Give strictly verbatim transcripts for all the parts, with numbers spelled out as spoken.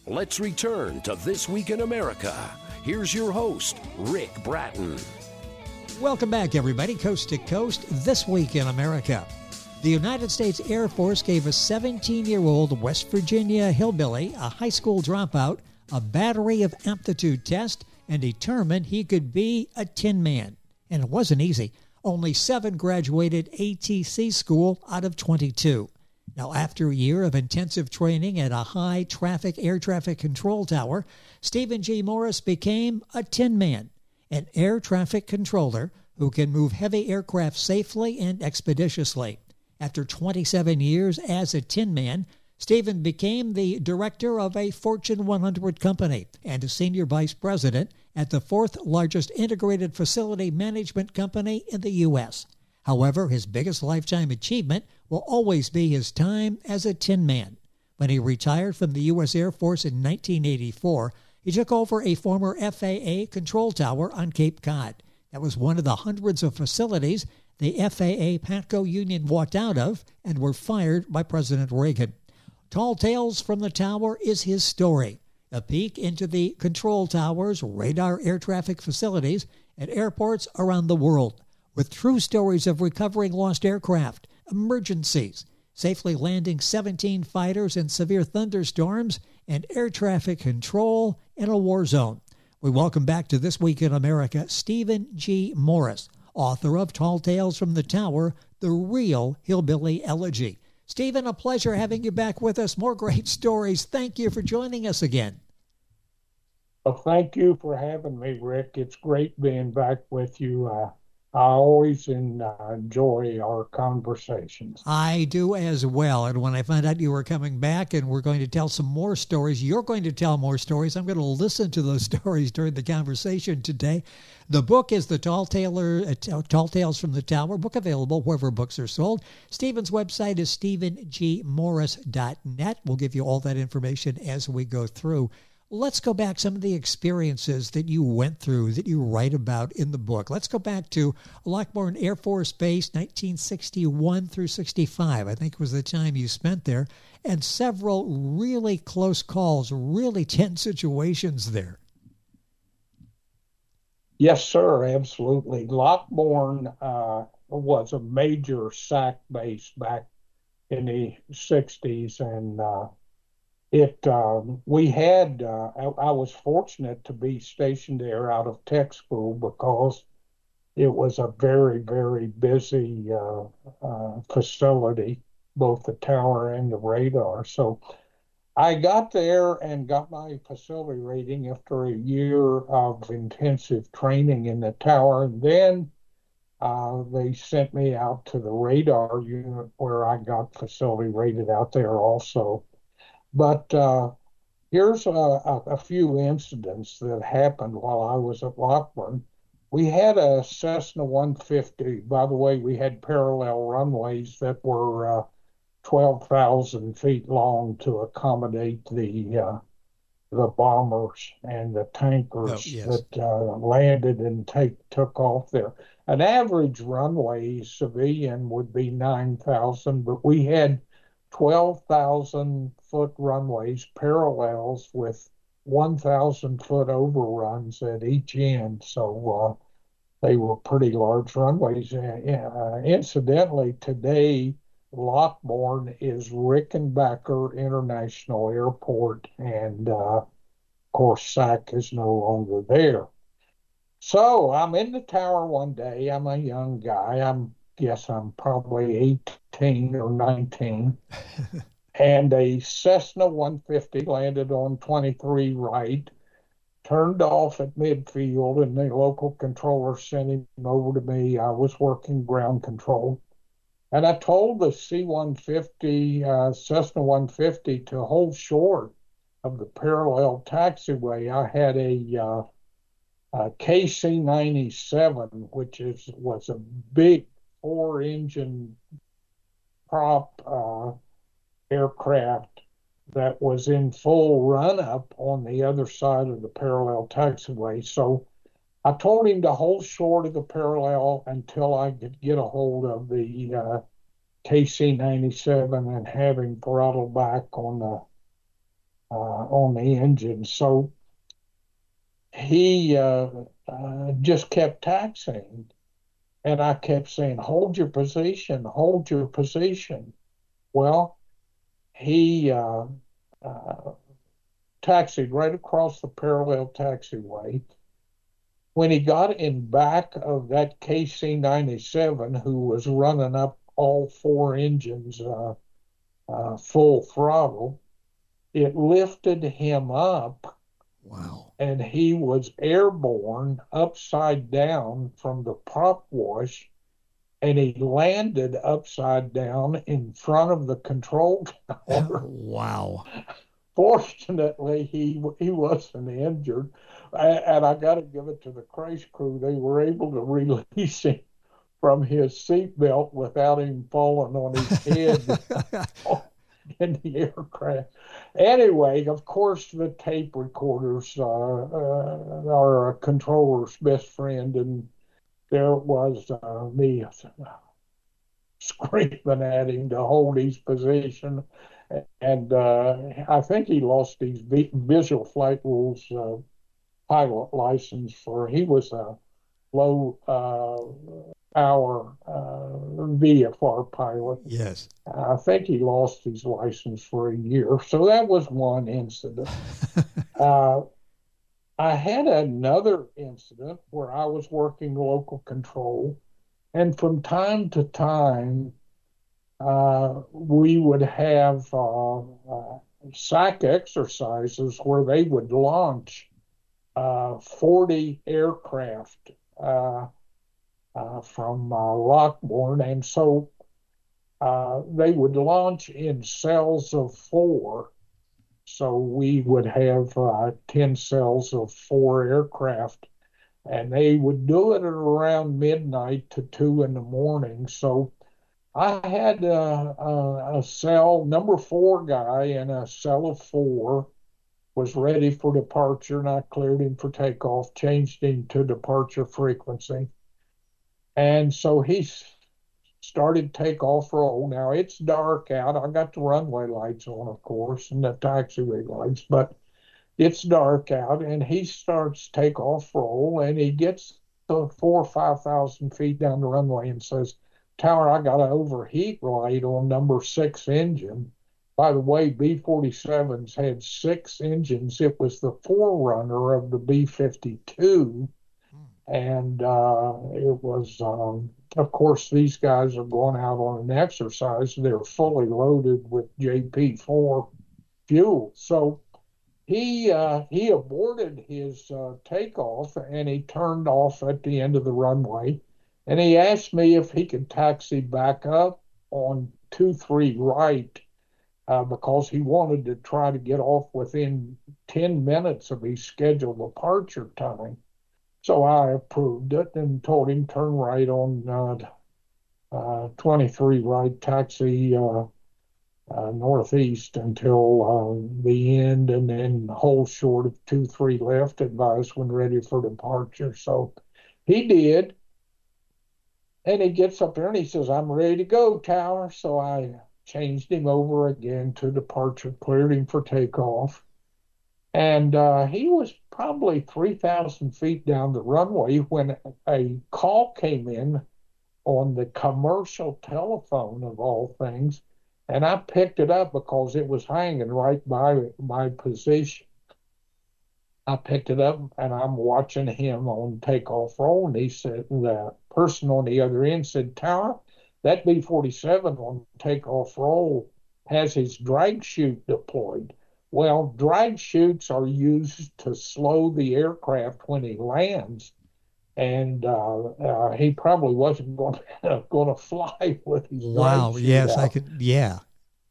Let's return to This Week in America. Here's your host, Rick Bratton. Welcome back, everybody, coast to coast, This Week in America. The United States Air Force gave a seventeen-year-old West Virginia hillbilly, a high school dropout, a battery of aptitude tests, and determined he could be a Tin Man. And it wasn't easy. Only seven graduated A T C school out of twenty-two. Now, after a year of intensive training at a high-traffic air traffic control tower, Stephen G. Morris became a Tin Man, an air traffic controller who can move heavy aircraft safely and expeditiously. After twenty-seven years as a Tin Man, Stephen became the director of a Fortune one hundred company and a senior vice president at the fourth largest integrated facility management company in the U S. However, his biggest lifetime achievement will always be his time as a Tin Man. When he retired from the U S Air Force in nineteen eighty-four, he took over a former F A A control tower on Cape Cod. That was one of the hundreds of facilities the F A A Patco union walked out of and were fired by President Reagan. Tall Tales from the Tower is his story, a peek into the control towers, radar air traffic facilities, and airports around the world, with true stories of recovering lost aircraft, emergencies, safely landing seventeen fighters in severe thunderstorms, and air traffic control in a war zone. We welcome back to This Week in America, Stephen G. Morris, author of Tall Tales from the Tower, The Real Hillbilly Elegy. Stephen, a pleasure having you back with us. More great stories. Thank you for joining us again. Well, thank you for having me, Rick. It's great being back with you. Uh, I always in, uh, enjoy our conversations. I do as well. And when I found out you were coming back and we're going to tell some more stories, you're going to tell more stories. I'm going to listen to those stories during the conversation today. The book is the Tall, Taylor, uh, Tall Tales from the Tower, book available wherever books are sold. Stephen's website is stephen g morris dot net. We'll give you all that information as we go through. Let's go back some of the experiences that you went through that you write about in the book. Let's go back to Lockbourne Air Force Base, nineteen sixty-one through sixty-five, I think was the time you spent there, and several really close calls, really tense situations there. Yes, sir, absolutely. Lockbourne uh, was a major S A C base back in the sixties, and uh, It um, we had uh, I, I was fortunate to be stationed there out of tech school because it was a very, very busy uh, uh, facility, both the tower and the radar. So I got there and got my facility rating after a year of intensive training in the tower, and then uh, they sent me out to the radar unit where I got facility rated out there also. But uh, here's a, a, a few incidents that happened while I was at Lockbourne. We had a Cessna one fifty. By the way, we had parallel runways that were uh, twelve thousand feet long to accommodate the uh, the bombers and the tankers oh, yes. that uh, landed and take, took off there. An average runway civilian would be nine thousand, but we had twelve thousand foot runways, parallels with one thousand foot overruns at each end. So uh, they were pretty large runways. Uh, incidentally, today, Lockbourne is Rickenbacker International Airport, and uh, of course, S A C is no longer there. So I'm in the tower one day. I'm a young guy. I'm guess I'm probably eighteen or nineteen. And a Cessna one fifty landed on twenty-three right, turned off at midfield, and the local controller sent him over to me. I was working ground control. And I told the C one fifty, uh, Cessna one fifty, to hold short of the parallel taxiway. I had a, uh, a K C ninety-seven, which is was a big four-engine prop uh, aircraft that was in full run-up on the other side of the parallel taxiway. So I told him to hold short of the parallel until I could get a hold of the uh, K C ninety-seven and have him throttle back on the uh, on the engine. So he uh, uh, just kept taxiing. And I kept saying, hold your position, hold your position. Well, he uh, uh, taxied right across the parallel taxiway. When he got in back of that K C ninety-seven, who was running up all four engines uh, uh, full throttle, it lifted him up. Wow. And he was airborne upside down from the prop wash, and he landed upside down in front of the control tower. Wow. Fortunately, he he wasn't injured, and I got to give it to the crash crew. They were able to release him from his seatbelt without him falling on his head in the aircraft. Anyway, of course, the tape recorders uh, uh, are a controller's best friend, and there was uh, me screaming at him to hold his position. And uh, I think he lost his visual flight rules uh, pilot license for, he was a low uh, hour uh, V F R pilot. Yes. I think he lost his license for a year. So that was one incident. uh, I had another incident where I was working local control, and from time to time, uh, we would have uh, uh, S A C exercises where they would launch uh, forty aircraft uh, uh, from uh, Lockbourne. And so uh, they would launch in cells of four. So we would have uh, ten cells of four aircraft, and they would do it at around midnight to two in the morning. So I had a, a, a cell, number four guy in a cell of four, was ready for departure, and I cleared him for takeoff, changed him to departure frequency. And so he started takeoff roll. Now it's dark out. I got the runway lights on, of course, and the taxiway lights, but it's dark out, and he starts takeoff roll, and he gets to four or five thousand feet down the runway and says, Tower, I got an overheat light on number six engine. By the way, B forty-sevens had six engines. It was the forerunner of the B fifty-two. And uh, it was, um, of course, these guys are going out on an exercise. They're fully loaded with J P four fuel. So he uh, he aborted his uh, takeoff, and he turned off at the end of the runway. And he asked me if he could taxi back up on two three right uh, because he wanted to try to get off within ten minutes of his scheduled departure time. So I approved it and told him turn right on uh, uh, twenty-three right, taxi uh, uh, northeast until uh, the end, and then hold short of two three left, advise when ready for departure. So he did. And he gets up there and he says, I'm ready to go, Tower. So I changed him over again to departure, cleared him for takeoff. And uh, he was probably three thousand feet down the runway when a call came in on the commercial telephone, of all things. And I picked it up because it was hanging right by my position. I picked it up, and I'm watching him on takeoff roll, and he said, the person on the other end said, Tower, that B forty-seven on takeoff roll has his drag chute deployed. Well, drag chutes are used to slow the aircraft when he lands, and uh, uh, he probably wasn't going to, going to fly with his wow. drag chute Yes, out. I could. Yeah.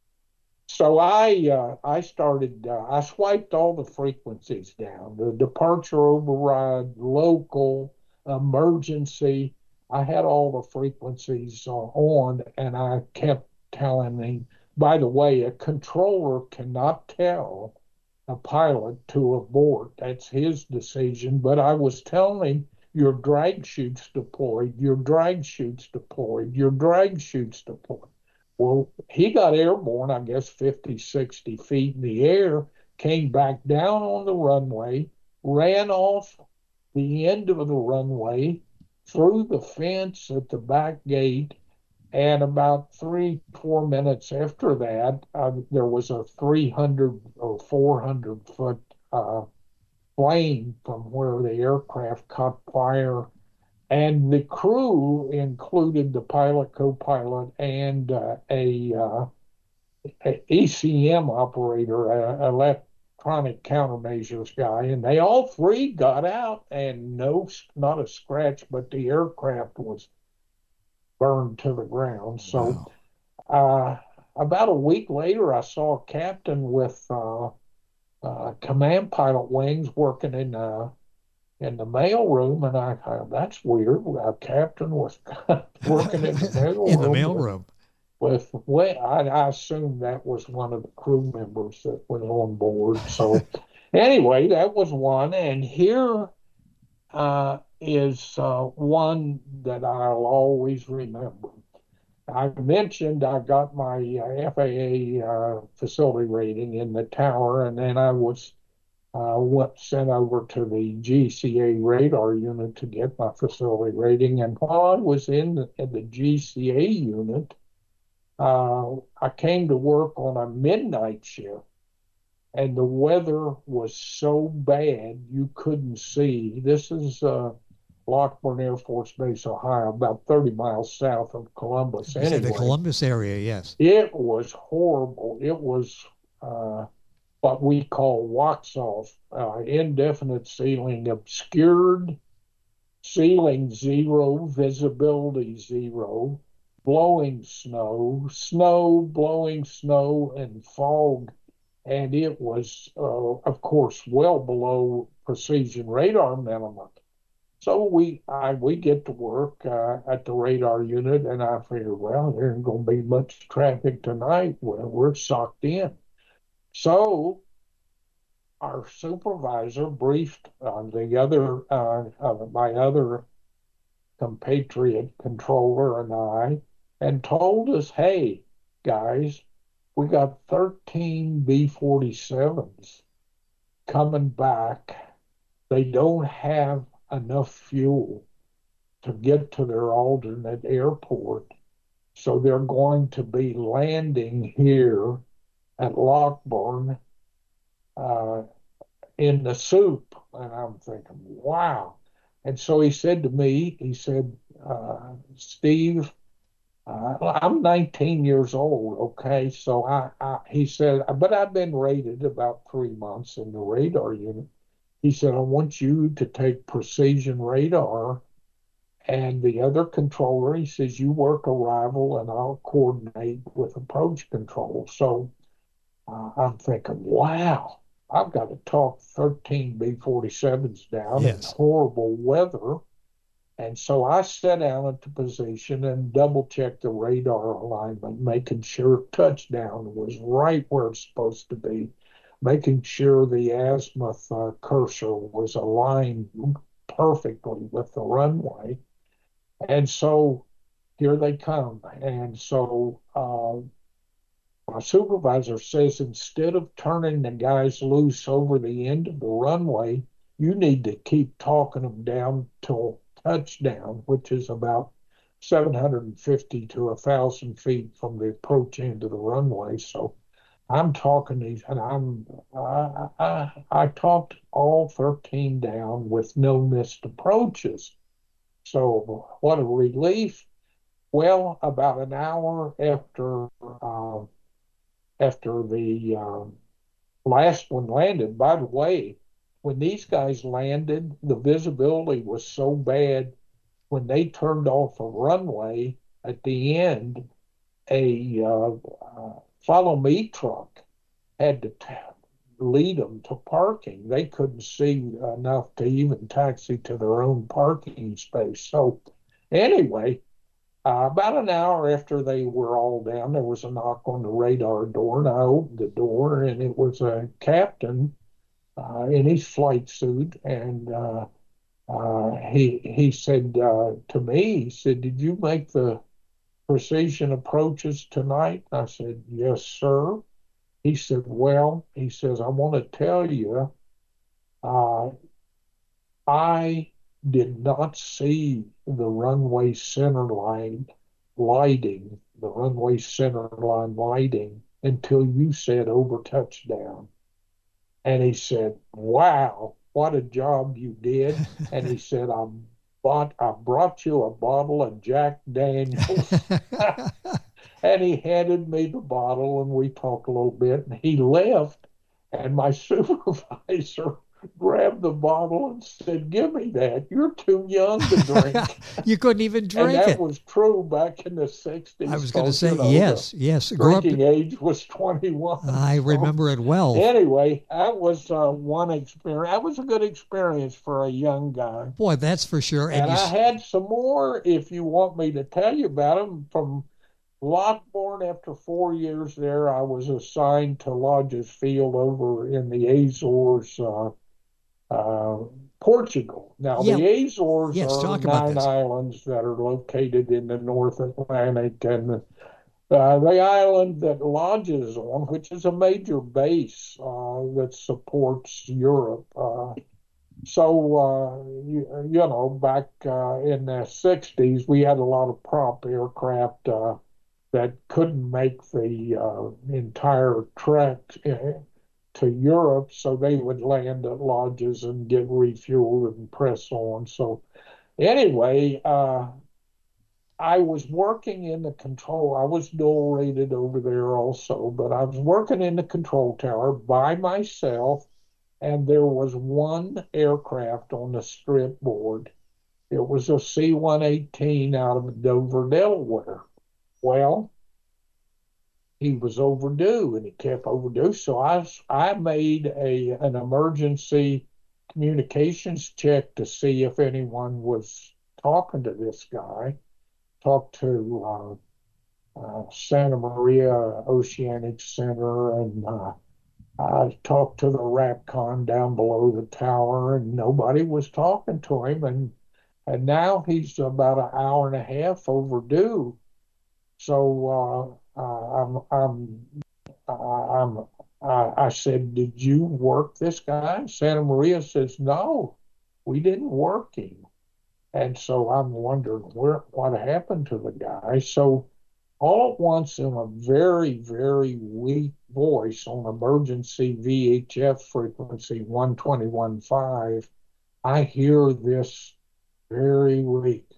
So I uh, I started, uh, I swiped all the frequencies down, the departure override, local, emergency. I had all the frequencies uh, on, and I kept telling him, by the way, a controller cannot tell a pilot to abort. That's his decision. But I was telling him, your drag chute's deployed, your drag chute's deployed, your drag chute's deployed. Well, he got airborne, I guess, fifty, sixty feet in the air, came back down on the runway, ran off the end of the runway, through the fence at the back gate, and about three, four minutes after that, uh, there was a three hundred or four hundred foot uh, plane from where the aircraft caught fire. And the crew included the pilot, co-pilot, and uh, a, uh, a E C M operator, a electronic countermeasures guy, and they all three got out, and no, not a scratch, but the aircraft was burned to the ground. So wow. uh, about a week later, I saw a captain with uh, uh, command pilot wings working in uh, in the mail room, and I thought, that's weird. A captain was working in the mail in room. the mail room. With, with I, I assumed that was one of the crew members that was on board. So anyway, that was one. And here uh, is uh, one that I'll always remember. I mentioned I got my uh, F A A uh, facility rating in the tower, and then I was uh, went, sent over to the G C A radar unit to get my facility rating. And while I was in the, in the G C A unit, uh, I came to work on a midnight shift, and the weather was so bad you couldn't see. This is uh, Lockbourne Air Force Base, Ohio, about thirty miles south of Columbus. You anyway, said the Columbus area, yes. It was horrible. It was uh, what we call wax-off, uh, indefinite ceiling, obscured, ceiling zero, visibility zero, blowing snow, snow, blowing snow, and fog. And it was, uh, of course, well below precision radar minimum. So we I, we get to work uh, at the radar unit, and I figure, well, there ain't going to be much traffic tonight. Well, we're socked in. So our supervisor briefed uh, the other, uh, uh, my other compatriot controller and I, and told us, hey, guys, we got thirteen B forty-sevens coming back. They don't have enough fuel to get to their alternate airport. So they're going to be landing here at Lockbourne uh, in the soup. And I'm thinking, wow. And so he said to me, he said, uh, Steve, uh, I'm nineteen years old, okay? So I, I, he said, but I've been rated about three months in the radar unit. He said, I want you to take precision radar, and the other controller, he says, you work arrival and I'll coordinate with approach control. So uh, I'm thinking, wow, I've got to talk thirteen B forty-sevens down yes. in horrible weather. And so I sat down at the position and double-checked the radar alignment, making sure touchdown was right where it's supposed to be, making sure the azimuth uh, cursor was aligned perfectly with the runway. And so here they come. And so uh, my supervisor says, instead of turning the guys loose over the end of the runway, you need to keep talking them down till touchdown, which is about seven hundred fifty to one thousand feet from the approach end of the runway. So I'm talking these, and I'm I, I I talked all thirteen down with no missed approaches. So what a relief! Well, about an hour after uh, after the uh, last one landed. By the way, when these guys landed, the visibility was so bad. When they turned off a runway at the end, a uh, uh, follow me truck had to t- lead them to parking. They couldn't see enough to even taxi to their own parking space. So anyway, uh, about an hour after they were all down, there was a knock on the radar door, and I opened the door, and it was a captain uh, in his flight suit, and uh, uh, he he said uh, to me, he said, "Did you make the precision approaches tonight?" I said, "Yes, sir." he said, well, he says, I want to tell you, uh, I did not see the runway center line lighting, the runway center line lighting until you said over touchdown. And he said, wow, what a job you did. And he said, I bought, I brought you a bottle of Jack Daniels. And he handed me the bottle and we talked a little bit and he left and my supervisor grabbed the bottle and said, give me that. You're too young to drink. You couldn't even drink and that it. was true back in the sixties. I was going to say, you know, yes, yes. Drinking up, age was twenty-one. I so. remember it well. Anyway, that was uh, one experience. That was a good experience for a young guy. Boy, that's for sure. And, and I had some more, if you want me to tell you about them, from Lockbourne. After four years there, I was assigned to Lodges Field over in the Azores, uh, uh, Portugal. Now, yeah. the Azores yes, are nine islands that are located in the North Atlantic, and uh, the island that Lodges is on, which is a major base uh, that supports Europe. Uh, so, uh, you, you know, back uh, in the sixties, we had a lot of prop aircraft uh, that couldn't make the uh, entire trek to Europe, so they would land at Lodges and get refueled and press on. So anyway, uh, I was working in the control. I was dual rated over there also, but I was working in the control tower by myself, and there was one aircraft on the strip board. It was a C one eighteen out of Dover, Delaware. Well, he was overdue, and he kept overdue. So I, I made a an emergency communications check to see if anyone was talking to this guy. Talked to uh, uh, Santa Maria Oceanic Center, and uh, I talked to the RAPCON down below the tower, and nobody was talking to him. And and now he's about an hour and a half overdue. So uh, uh, I'm I'm I'm I, I said, did you work this guy? Santa Maria says, no, we didn't work him. And so I'm wondering where what happened to the guy. So all at once, in a very, very weak voice on emergency V H F frequency one twenty-one point five, I hear this very weak,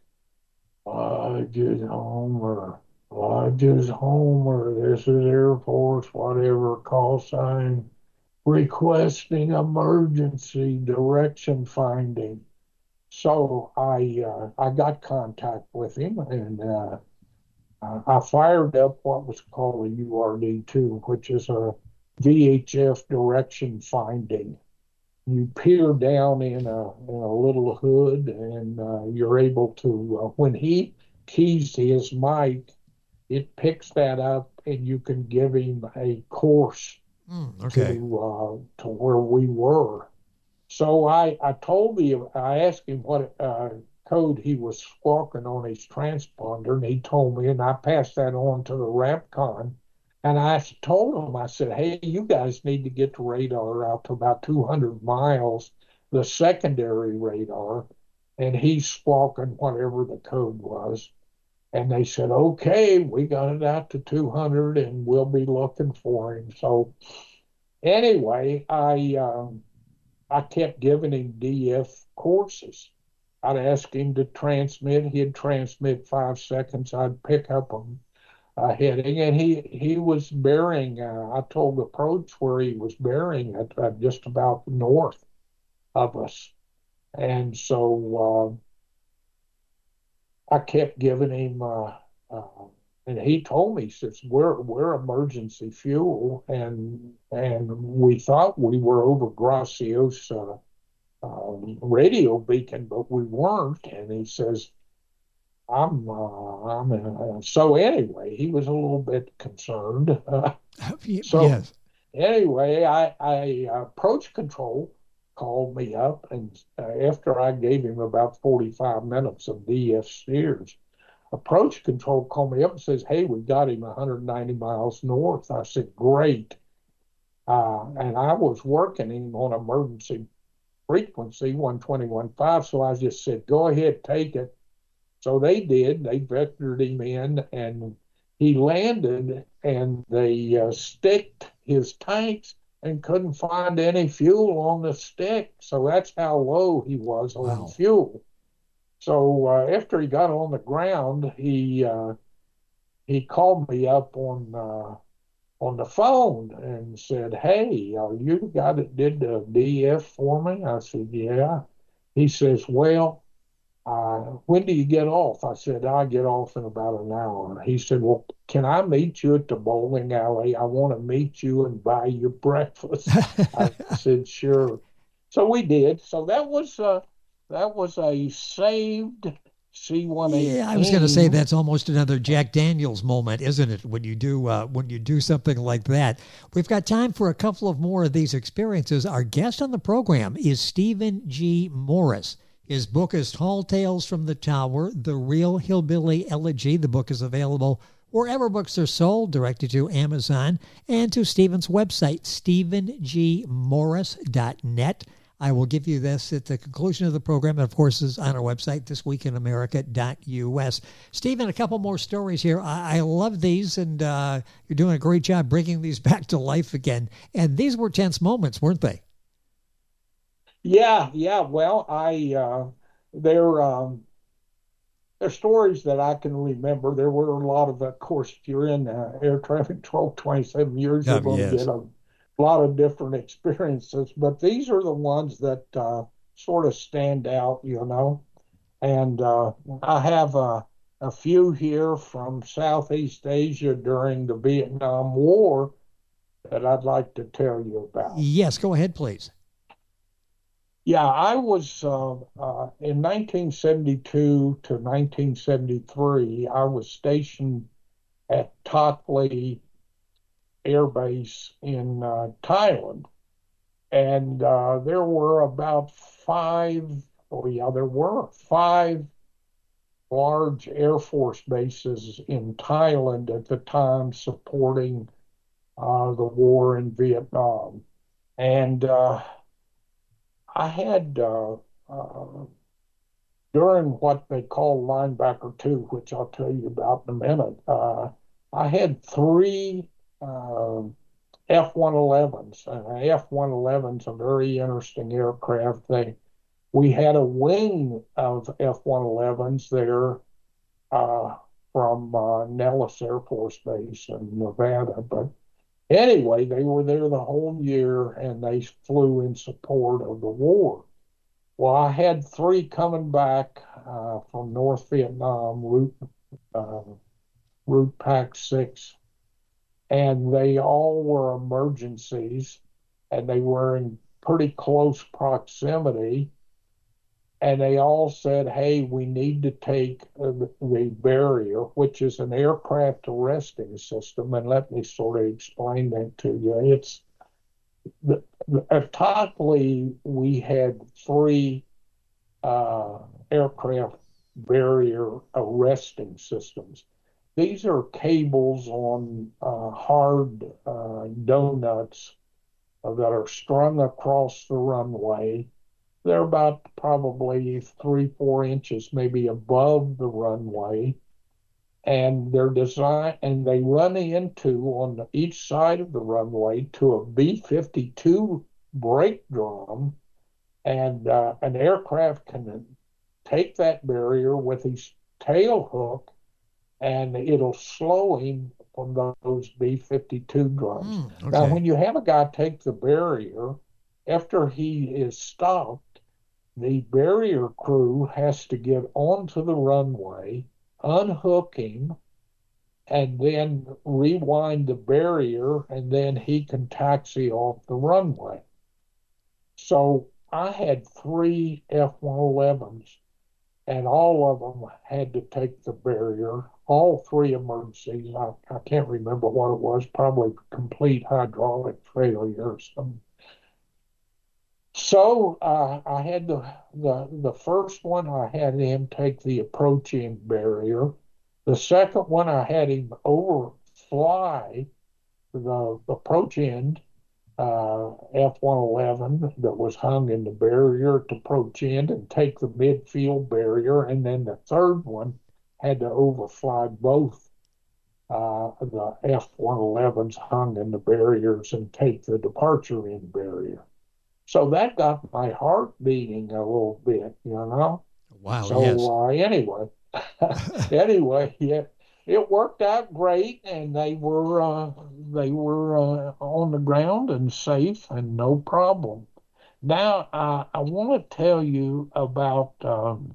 Lodges Homer, Lodges Homer, this is Air Force, whatever, call sign, requesting emergency direction finding. So I uh, I got contact with him, and uh, I fired up what was called a U R D two, which is a V H F direction finding. You peer down in a, in a little hood, and uh, you're able to, uh, when he keys his mic, it picks that up, and you can give him a course mm, okay. to uh, to where we were. So I, I told him, I asked him what uh, code he was squawking on his transponder, and he told me, and I passed that on to the RAPCON. And I told him, I said, hey, you guys need to get the radar out to about two hundred miles, the secondary radar, and he's squawking whatever the code was. And they said, okay, we got it out to two hundred, and we'll be looking for him. So anyway, I... Um, I kept giving him D F courses. I'd ask him to transmit. He'd transmit five seconds. I'd pick up a, a heading, and he, he was bearing, uh, I told the approach where he was bearing at, at just about north of us. And so uh, I kept giving him, uh, uh, and he told me, he says, we're, we're emergency fuel, and and we thought we were over Graciosa uh, radio beacon, but we weren't. And he says, I'm, uh, I'm, uh, so anyway, he was a little bit concerned. Uh, so yes. anyway, I, I approach control called me up, and uh, after I gave him about forty-five minutes of D F steers, approach control called me up and says, hey, we got him one hundred ninety miles north. I said, great. Uh, and I was working him on emergency frequency one twenty-one point five, so I just said, go ahead, take it. So they did. They vectored him in, and he landed, and they uh, sticked his tanks and couldn't find any fuel on the stick. So that's how low he was on Wow. fuel. So uh, after he got on the ground, he uh, he called me up on uh, on the phone and said, "Hey, are you the guy that did the D F for me?" I said, "Yeah." He says, "Well, uh, when do you get off?" I said, "I get off in about an hour." He said, "Well, can I meet you at the bowling alley? I want to meet you and buy you breakfast." I said, "Sure." So we did. So that was uh, that was a saved C one eighteen. Yeah, I was going to say that's almost another Jack Daniels moment, isn't it? When you do uh, when you do something like that. We've got time for a couple of more of these experiences. Our guest on the program is Stephen G. Morris. His book is Tall Tales from the Tower: The Real Hillbilly Elegy. The book is available wherever books are sold, directed to Amazon, and to Stephen's website, stephen g morris dot net. I will give you this at the conclusion of the program. And of course, is on our website, this week in america dot u s. Stephen, a couple more stories here. I, I love these, and uh, you're doing a great job bringing these back to life again. And these were tense moments, weren't they? Yeah, yeah. Well, I uh, they're um, they're stories that I can remember. There were a lot of, of course, if you're in uh, air traffic control twenty-seven years, you're Um, going to yes. get a lot of different experiences. But these are the ones that uh, sort of stand out, you know. And uh, I have a, a few here from Southeast Asia during the Vietnam War that I'd like to tell you about. Yes, go ahead, please. Yeah, I was uh, uh, in nineteen seventy-two to nineteen seventy-three, I was stationed at Tak Lee Air Base in uh, Thailand. And uh, there were about five, oh yeah, there were five large Air Force bases in Thailand at the time supporting uh, the war in Vietnam. And uh, I had, uh, uh, during what they call linebacker two, which I'll tell you about in a minute, uh, I had three uh, F one elevens. And F one eleven's a very interesting aircraft. They, we had a wing of F one elevens there uh, from uh, Nellis Air Force Base in Nevada. But anyway, they were there the whole year, and they flew in support of the war. Well, I had three coming back uh, from North Vietnam, route, uh, route Pac six, and they all were emergencies, and they were in pretty close proximity. And they all said, hey, we need to take the, the barrier, which is an aircraft arresting system. And let me sort of explain that to you. It's the, at Tak Lee, we had three uh, aircraft barrier arresting systems. These are cables on uh, hard uh, donuts uh, that are strung across the runway. They're about probably three, four inches, maybe above the runway. And they're designed, and they run into on each side of the runway to a B fifty-two brake drum. And uh, an aircraft can take that barrier with his tail hook, and it'll slow him from those B fifty-two drums. Mm, okay. Now, when you have a guy take the barrier, after he is stopped, the barrier crew has to get onto the runway, unhook him, and then rewind the barrier, and then he can taxi off the runway. So I had three F one elevens, and all of them had to take the barrier, all three emergencies. I, I can't remember what it was, probably complete hydraulic failure or something. So uh, I had the, the the first one, I had him take the approach end barrier. The second one, I had him overfly the approach end uh, F one eleven that was hung in the barrier to approach in and take the midfield barrier, and then the third one had to overfly both uh, the F one elevens hung in the barriers and take the departure in barrier. So that got my heart beating a little bit, you know. Wow, yes. So uh, anyway, anyway, yeah, it worked out great, and they were uh, they were uh, on the ground and safe and no problem. Now, uh, I want to tell you about um,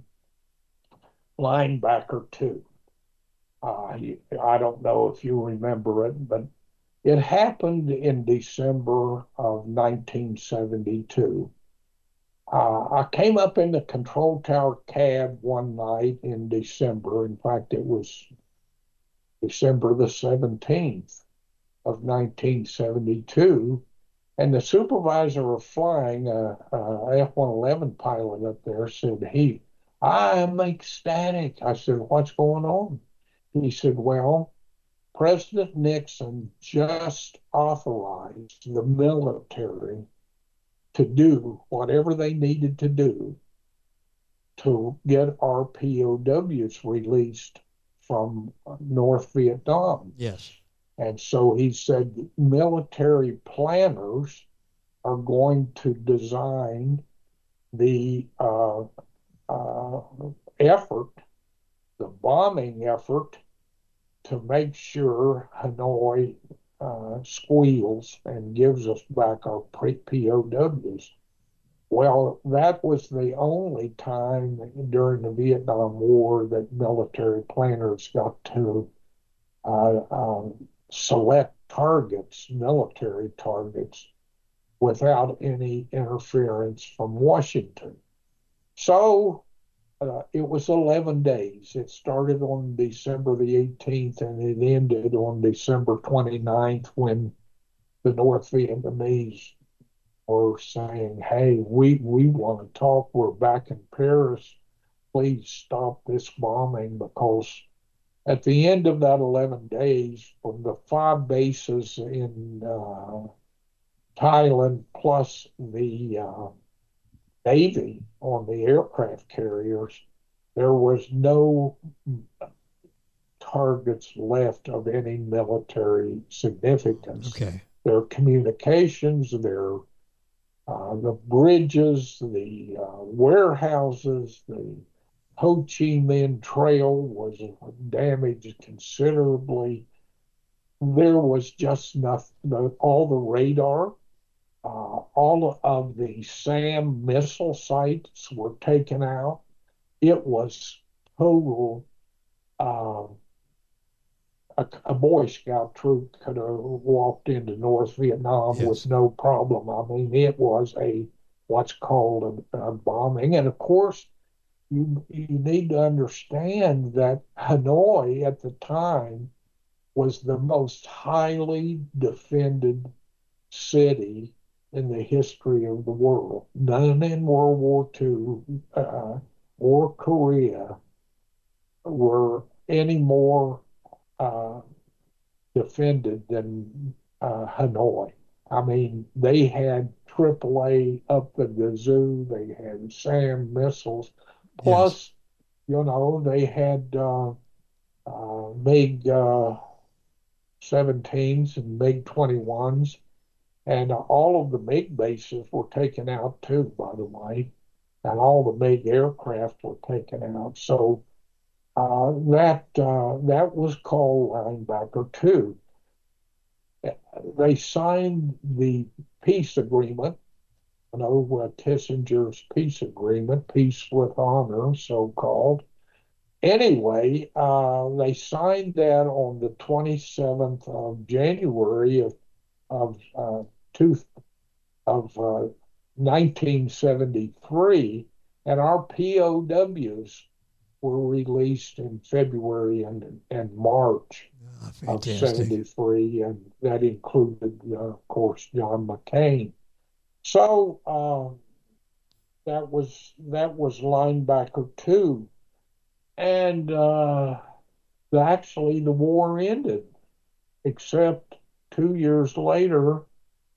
linebacker two. Uh, I don't know if you remember it, but it happened in December of nineteen seventy-two. Uh, I came up in the control tower cab one night in December. In fact, it was December the seventeenth of nineteen seventy-two. And the supervisor of flying, a, a F one eleven pilot up there, said, "He, I'm ecstatic." I said, "What's going on?" He said, "Well, President Nixon just authorized the military to do whatever they needed to do to get our P O Ws released from North Vietnam." Yes. And so he said military planners are going to design the uh, uh, effort, the bombing effort, to make sure Hanoi uh, squeals and gives us back our P O Ws. Well, that was the only time during the Vietnam War that military planners got to uh, um, select targets, military targets, without any interference from Washington. So uh, it was eleven days. It started on December the eighteenth and it ended on December twenty-ninth when the North Vietnamese were saying, "Hey, we, we want to talk. We're back in Paris. Please stop this bombing," because at the end of that eleven days, from the five bases in uh, Thailand plus the uh, Navy on the aircraft carriers, there was no targets left of any military significance. Okay. Their communications, their uh, the bridges, the uh, warehouses, the Ho Chi Minh Trail was damaged considerably. There was just nothing, all the radar, uh, all of the SAM missile sites were taken out. It was total, uh, a, a Boy Scout troop could have walked into North Vietnam Yes. with no problem. I mean, it was a what's called a, a bombing. And of course, You, you need to understand that Hanoi at the time was the most highly defended city in the history of the world. None in World War Two uh, or Korea were any more uh, defended than uh, Hanoi. I mean, they had triple A up the gazoo. They had SAM missiles. Plus, Yes. you know, they had uh, uh, MiG uh, seventeens and MiG twenty-ones, and uh, all of the MiG bases were taken out too, by the way, and all the MiG aircraft were taken out. So uh, that uh, that was called Linebacker two. They signed the peace agreement, you know, uh, Kissinger's peace agreement, peace with honor, so-called. Anyway, uh, they signed that on the twenty-seventh of January of of uh, two, of uh, nineteen seventy-three, and our P O Ws were released in February and and March Oh, of seventy-three, and that included, uh, of course, John McCain. So uh, that was that was linebacker two, and uh, actually the war ended, except two years later,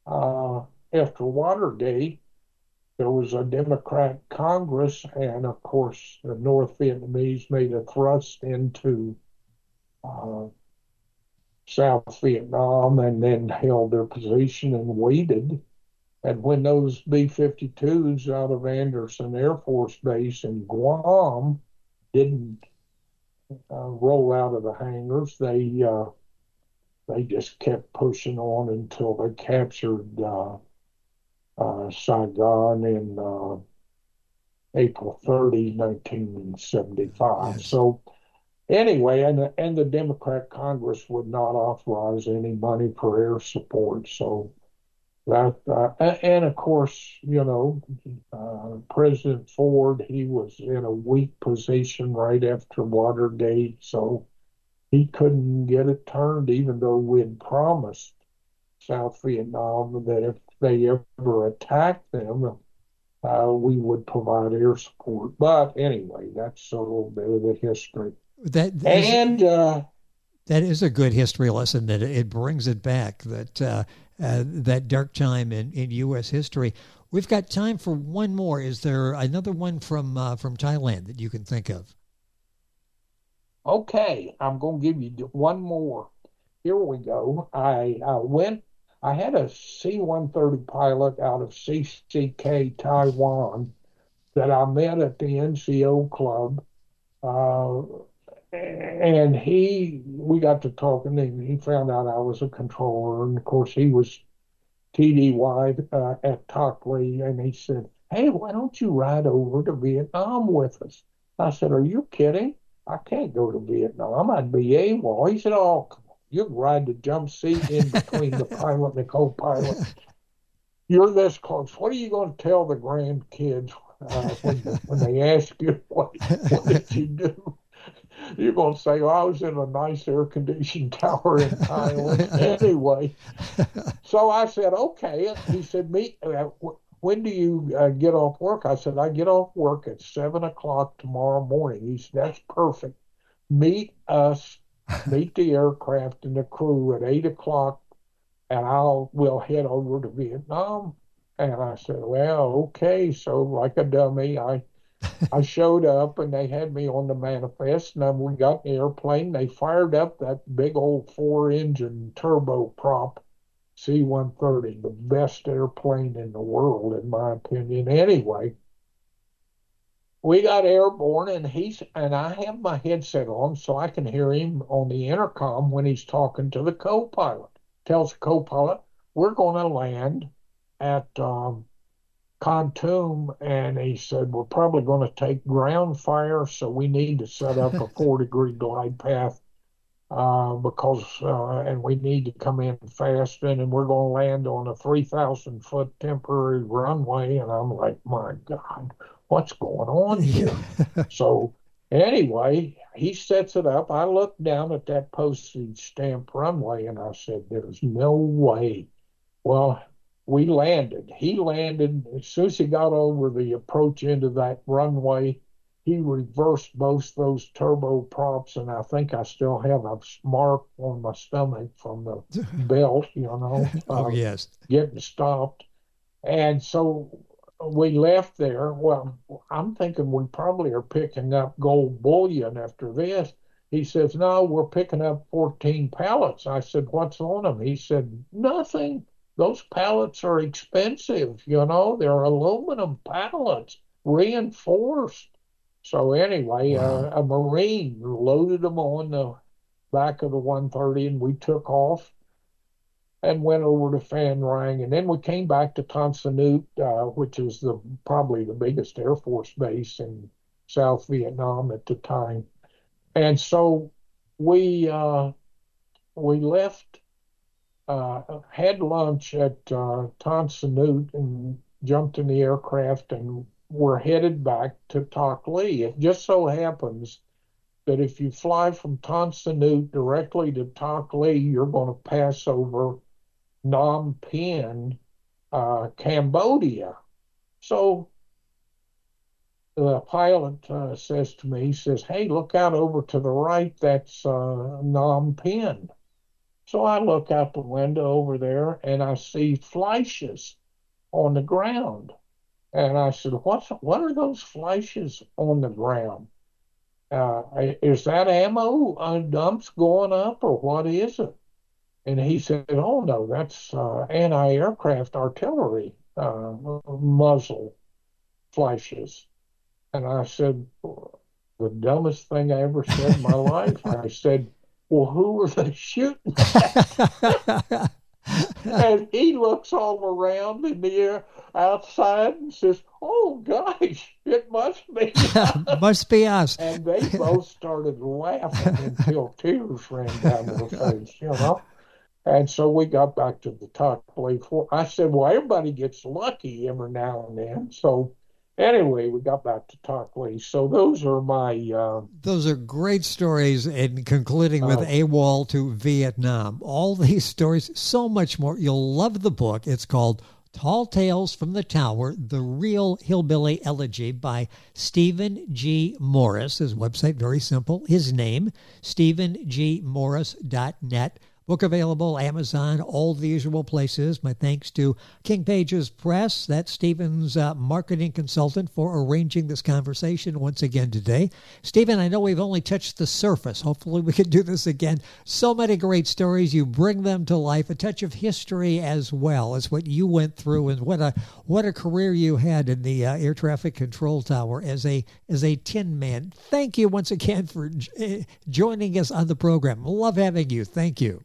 uh, after Watergate, there was a Democrat Congress, and of course, the North Vietnamese made a thrust into uh, South Vietnam and then held their position and waited. And when those B fifty-twos out of Anderson Air Force Base in Guam didn't uh, roll out of the hangars, they uh, they just kept pushing on until they captured uh, uh, Saigon in uh, April thirtieth, nineteen seventy-five. Yes. So anyway, and and the Democrat Congress would not authorize any money for air support. So that uh, and of course, you know, uh, President Ford, he was in a weak position right after Watergate, so he couldn't get it turned, even though we had promised South Vietnam that if they ever attacked them, uh, we would provide air support. But anyway, that's a little bit of the history. That, that and is, uh, that is a good history lesson. That it brings it back. That uh, uh, that dark time in, in U S history. We've got time for one more. Is there another one from uh, from Thailand that you can think of? Okay, I'm going to give you one more. Here we go. I, I went, I had a C one thirty pilot out of C C K, Taiwan, that I met at the N C O club. Uh, and he, we got to talking, and he found out I was a controller. And of course, he was T D Y uh, at Tok Le, and he said, "Hey, why don't you ride over to Vietnam with us?" I said, "Are you kidding? I can't go to Vietnam. I'd be AWOL." He said, "Oh, come on. You can ride the jump seat in between the pilot and the co-pilot. You're this close. What are you going to tell the grandkids uh, when, when they ask you, what, what did you do?" You're going to say, "Oh, I was in a nice air-conditioned tower in Thailand." Anyway, so I said, "Okay." He said, "Meet. Uh, when do you uh, get off work?" I said, "I get off work at seven o'clock tomorrow morning." He said, "That's perfect. Meet us, meet the aircraft and the crew at eight o'clock, and I'll we'll head over to Vietnam." And I said, "Well, okay." So like a dummy, I I showed up, and they had me on the manifest, and then we got in the airplane. They fired up that big old four-engine turboprop C one thirty, the best airplane in the world, in my opinion. Anyway, we got airborne, and he's and I have my headset on so I can hear him on the intercom when he's talking to the co-pilot. Tells the co-pilot, "We're going to land at um, Kontum," and he said, "We're probably going to take ground fire, so we need to set up a four-degree glide path uh, because, uh, and we need to come in fast, and we're going to land on a three thousand foot temporary runway." And I'm like, "My God, what's going on here?" So anyway, he sets it up. I looked down at that postage stamp runway, and I said, "There's no way." Well, we landed. He landed. As soon as he got over the approach into that runway, he reversed both those turboprops, and I think I still have a mark on my stomach from the belt, you know. Oh, uh, yes. Getting stopped. And so we left there. Well, I'm thinking we probably are picking up gold bullion after this. He says, "No, we're picking up fourteen pallets. I said, "What's on them?" He said, "Nothing. Those pallets are expensive, you know. They're aluminum pallets, reinforced." So anyway, Wow. uh, a Marine loaded them on the back of the one thirty, and we took off and went over to Phan Rang. And then we came back to Tan Son Nhut, uh, which is the probably the biggest Air Force base in South Vietnam at the time. And so we uh, we left, uh, had lunch at uh, Tan Son Nhut, and jumped in the aircraft, and we're headed back to Tok Le. It just so happens that if you fly from Tan Son Nhut directly to Tok Le, you're going to pass over Phnom Penh, uh, Cambodia. So the pilot uh, says to me, he says, "Hey, look out over to the right. That's uh, Phnom Penh." So I look out the window over there and I see flashes on the ground. And I said, What's, what are those flashes on the ground? Uh, is that ammo uh, dumps going up or what is it? And he said, oh, no, that's uh, anti-aircraft artillery uh, muzzle flashes. And I said, the dumbest thing I ever said in my life. I said, well, who were they shooting at? And he looks all around in the air outside and says, oh, gosh, it must be us. Must be us. And they both started laughing until tears ran down their face, you know. And so we got back to the Tockley. I said, well, everybody gets lucky every now and then. So anyway, we got back to Tockley. So those are my... Uh, those are great stories, and concluding with uh, AWOL to Vietnam. All these stories, so much more. You'll love the book. It's called Tall Tales from the Tower, The Real Hillbilly Elegy by Stephen G. Morris. His website, very simple. His name, stephen g morris dot net. Book available, Amazon, all the usual places. My thanks to King Pages Press. That's Stephen's uh, marketing consultant for arranging this conversation once again today. Stephen, I know we've only touched the surface. Hopefully we can do this again. So many great stories. You bring them to life. A touch of history as well as what you went through, and what a what a career you had in the uh, air traffic control tower as a as a tin man. Thank you once again for j- joining us on the program. Love having you. Thank you.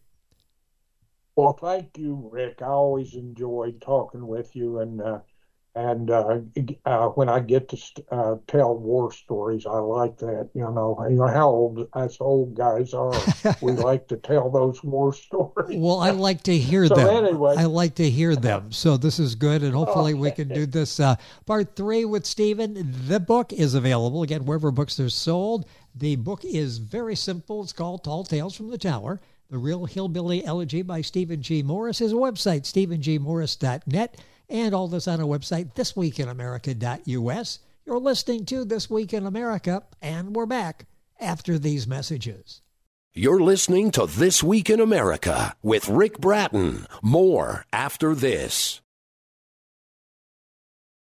Well, thank you, Rick. I always enjoy talking with you, and uh, and uh, uh, when I get to uh, tell war stories, I like that. You know, you know how old us old guys are. We like to tell those war stories. Well, I like to hear so them. Anyway. I like to hear them. So this is good, and hopefully okay. we can do this uh, part three with Stephen. The book is available again wherever books are sold. The book is very simple. It's called Tall Tales from the Tower, The Real Hillbilly Elegy by Stephen G. Morris. His website, stephen g morris dot net, and all this on our website, this week in america dot u s. You're listening to This Week in America, and we're back after these messages. You're listening to This Week in America with Rick Bratton. More after this.